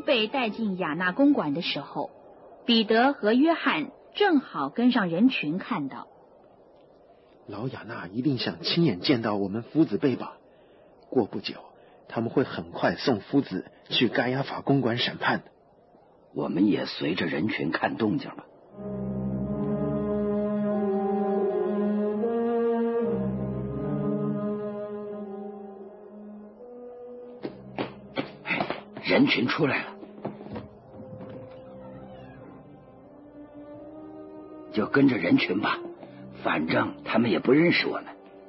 被带进雅纳公馆的时候，彼得和约翰正好跟上人群看到。 老雅纳一定想亲眼见到我们夫子被绑，过不久他们会很快送夫子去该亚法公馆审判的。 我们也随着人群看动静吧。人群出来了，就跟着人群吧，反正他们也不认识我们。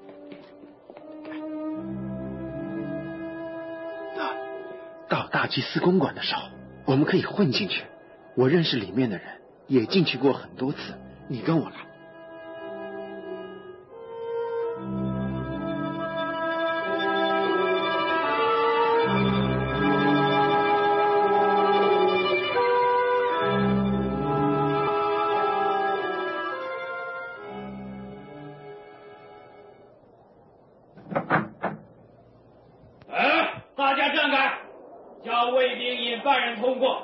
到大祭司公馆的时候，我们可以混进去。我认识里面的人，也进去过很多次。你跟我来。 大家站开，叫卫兵引犯人通过。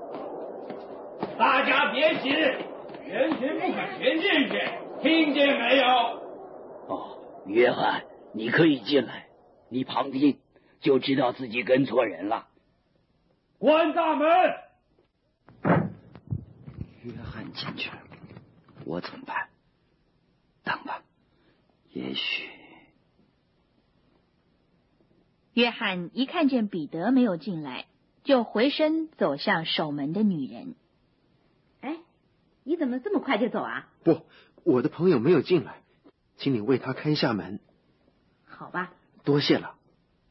大家别挤，人群不可全进去，听见没有？ 哦，约翰，你可以进来，你旁听就知道自己跟错人了。 关大门。 约翰进去了，我怎么办？等吧，也许。 约翰一看见彼得没有进来，就回身走向守门的女人。 哎，你怎么这么快就走啊？ 不，我的朋友没有进来，请你为他开一下门。 好吧， 多谢了。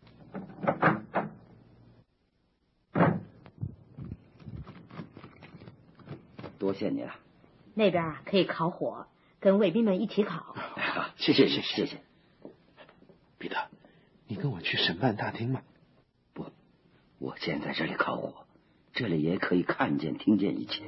多谢你了。 那边可以烤火，跟卫兵们一起烤。 好，谢谢。 彼得，你跟我去审判大厅吗？ 不，我先在这里烤火，这里也可以看见、听见一切。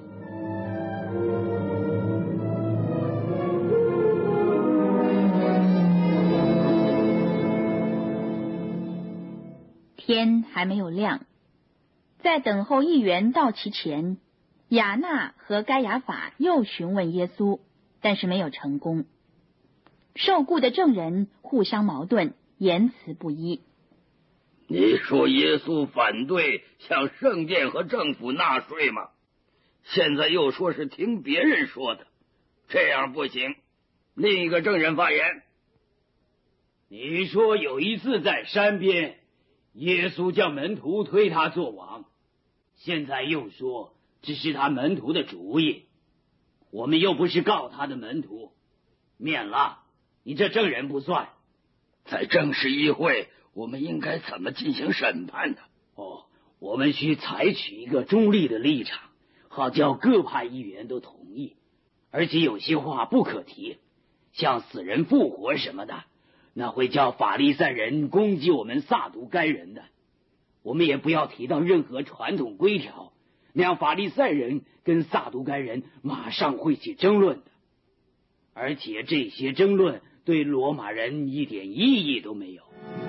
天还没有亮，在等候议员到齐前，雅纳和该亚法又询问耶稣，但是没有成功。受雇的证人互相矛盾，言辞不一。 你说耶稣反对向圣殿和政府纳税吗？现在又说是听别人说的，这样不行。另一个证人发言。 你说有一次在山边，耶稣叫门徒推他做王，现在又说这是他门徒的主意，我们又不是告他的门徒，免了，你这证人不算。 在正式议会，我们应该怎么进行审判呢？ 我们需采取一个中立的立场，好叫各派议员都同意，而且有些话不可提，像死人复活什么的，那会叫法利赛人攻击我们撒毒该人的。我们也不要提到任何传统规条，那样法利赛人跟撒毒该人马上会起争论的，而且这些争论对罗马人一点意义都没有。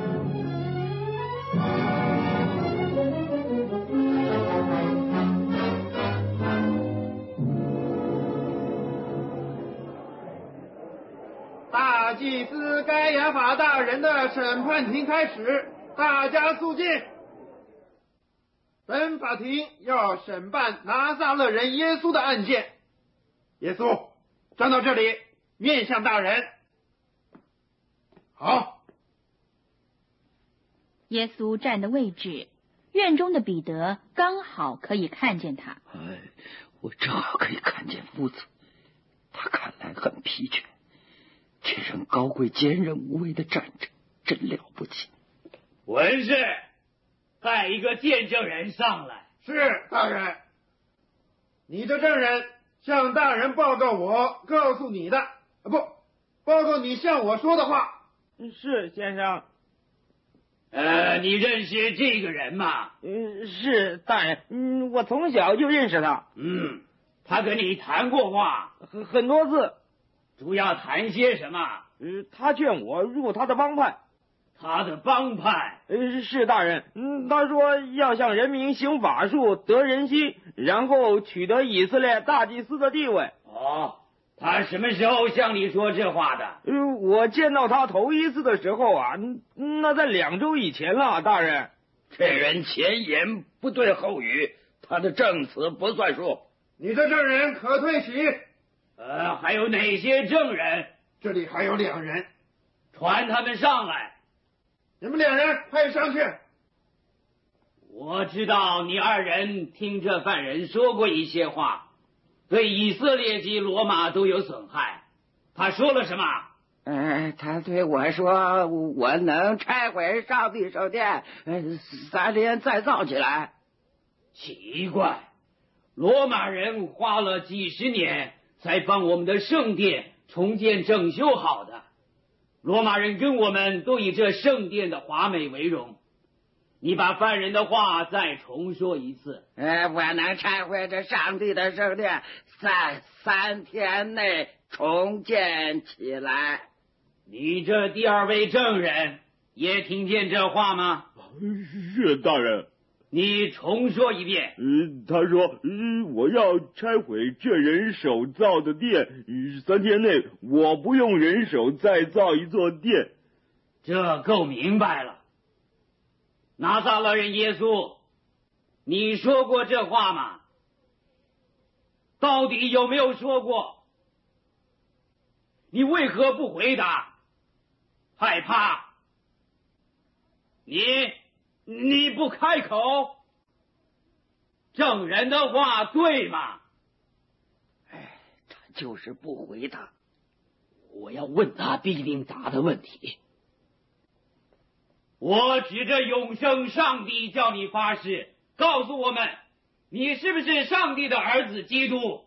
大祭司该亚法大人的审判庭开始，大家肃静。本法庭要审判拿撒勒人耶稣的案件。耶稣，站到这里，面向大人。好。 耶稣站的位置，院中的彼得刚好可以看见他。 我正好可以看见夫子，他看来很疲倦，却仍高贵坚韧无畏的站着，真了不起。 文士，派一个见证人上来。 是，大人。你的证人向大人报告我告诉你的，报告你向我说的话。 是，先生。 你认识这个人吗？ 是，大人。我从小就认识他。 他跟你谈过话？ 很多次。 主要谈些什么？ 他劝我入他的帮派。 他的帮派。 是大人，他说要向人民行法术，得人心，然后取得以色列大祭司的地位。 哦，他什么时候向你说这话的？ 我见到他头一次的时候啊，那在2周以前了，大人。 这人前言不对后语，他的证词不算数。 你的证人可退席。 还有哪些证人？ 这里还有2人， 传他们上来。 你们2人派上去。 我知道你2人听这犯人说过一些话，对以色列及罗马都有损害。他说了什么？ 他对我说，我能拆毁上帝圣殿，3天再造起来。 奇怪，罗马人花了几十年才帮我们的圣殿重建整修好的。罗马人跟我们都以这圣殿的华美为荣。你把犯人的话再重说一次。 我能拆毁这上帝的圣殿，在3天内重建起来。 你这第2位证人也听见这话吗？ 是大人。 你重说一遍。 他说，我要拆毁这人手造的殿，3天内我不用人手再造一座殿。 这够明白了。拿撒勒人耶稣，你说过这话吗？到底有没有说过？你为何不回答？害怕？你不开口？证人的话对吗？ 他就是不回答。 我要问他必定答的问题。我指着永生上帝叫你发誓，告诉我们，你是不是上帝的儿子基督？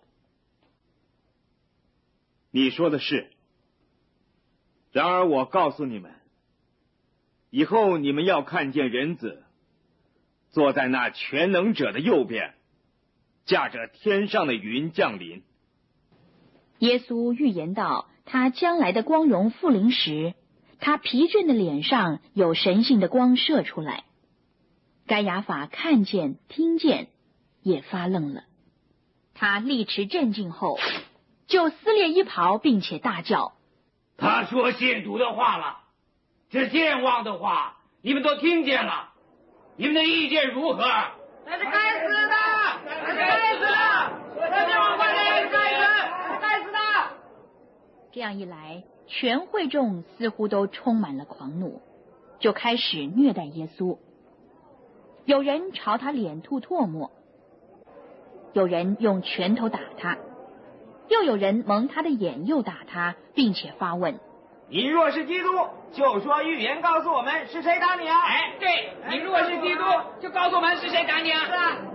你说的是。然而我告诉你们，以后你们要看见人子坐在那全能者的右边，驾着天上的云降临。 耶稣预言到他将来的光荣复临时，他疲倦的脸上有神性的光射出来。该亚法看见听见，也发愣了。他立持镇静后，就撕裂衣袍，并且大叫： 他说亵渎的话了，这健忘的话，你们都听见了，你们的意见如何？ 那是该死的，那是该死的，这地方犯人是该死的。 这样一来，全会众似乎都充满了狂怒，就开始虐待耶稣。有人朝他脸吐唾沫，有人用拳头打他，又有人蒙他的眼又打他，并且发问： 你若是基督，就说预言告诉我们是谁打你啊？ 对，你若是基督，就告诉我们是谁打你啊？ 是啊。